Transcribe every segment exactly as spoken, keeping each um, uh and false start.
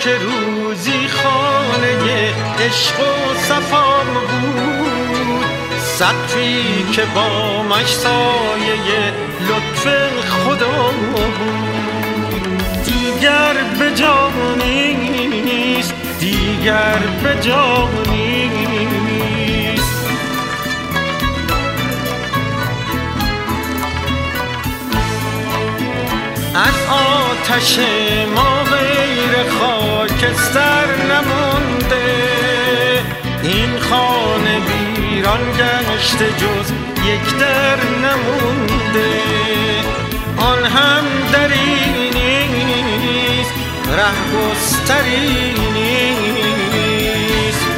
که روزی خانه عشق و صفا بود، سقفی که بامش سایه لطف خدا بود. دیگر به جا نیست، دیگر به جا نیست. از آتش ما غیر خاکستر نمونده، این خانه ویران گشته جز یک در نمونده. آن هم دری نیست، ره گستری نیست.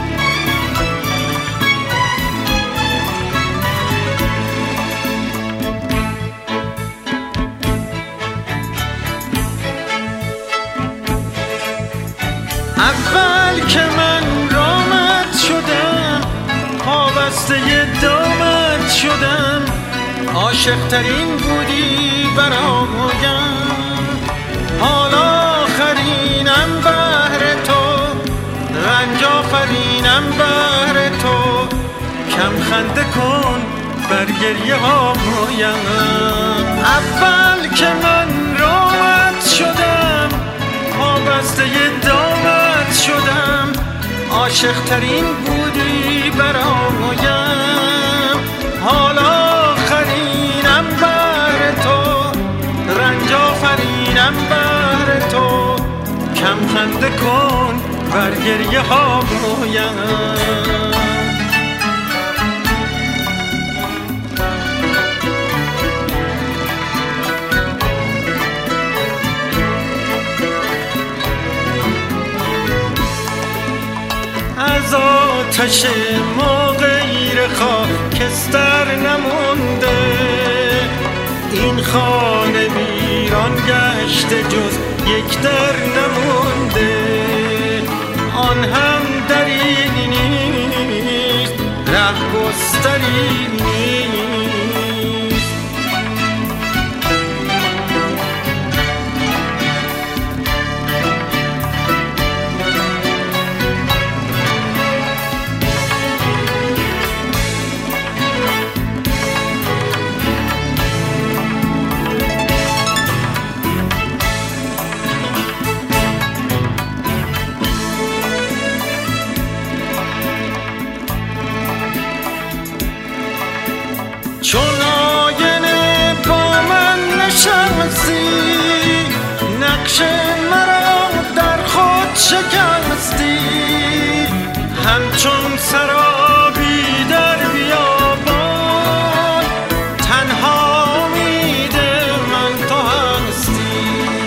اول که من رامت شدم، پابسته دامت شدم، عاشق ترین بودی برایم. حالا آخرینم بهر تو، رنج آفرینم بهر تو. کم خنده کن بر گریه هایم. اول که من رامت شدم، پابسته دامت شدم، عاشق ترین بودی برایم. حالا آخرینم بهر تو، رنج آفرینم بهر تو. کم خنده کن بر گریه هایم. از آتش ما غیر خاکستر نمونده، این خانه ویران گشته جز یک در نمونده. آن هم دری نیست، ره گستری نیست. چون آینه با من نشستی، نقش مرا در خود شکستی. همچون سرابی در بیابان، تنها امید من تو هستی.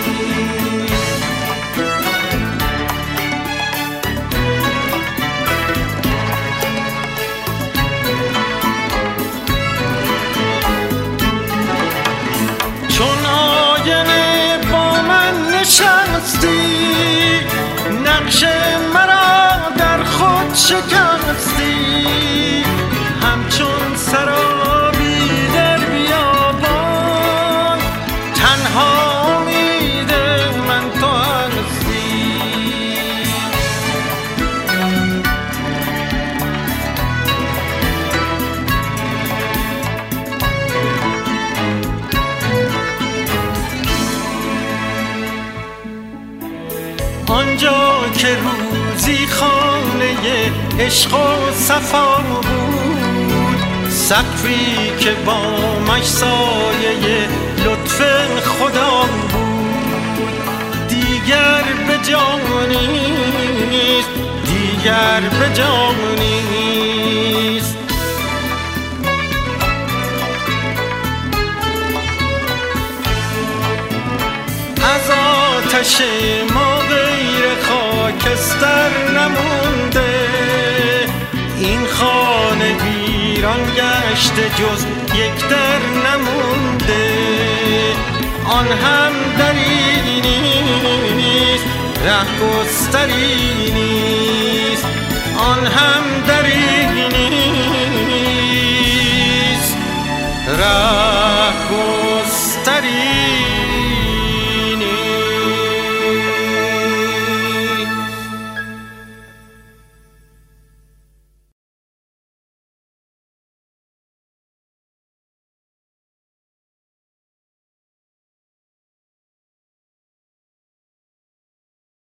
چون آینه با من نشستی، نقش مرا در خود شکستی. همچون سرابی در بیابان، تنها امید من تو هستی. آنجا که روزی خانه عشق و صفا بود، سقفی که بامش سایه لطف خدا بود. دیگر به جا نیست، دیگر به جا نیست. از آتش ما غیر خاکستر نمونده، این خانه ویران گشته جز یک در نمونده. آن هم دری نیست، ره گستری نیست. آن هم